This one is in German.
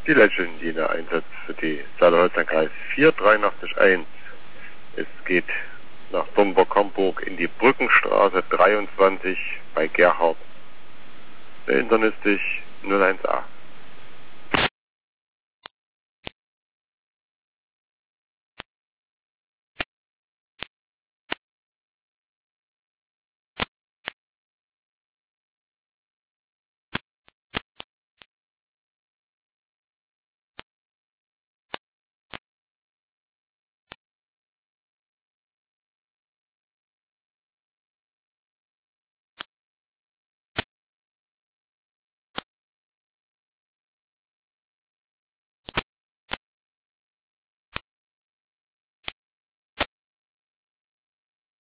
Die Legend-Einsatz für die Saale-Holstein-Kreis 4881. Es geht nach Domburg-Hamburg in die Brückenstraße 23 bei Gerhard. Der Internist ist 01a.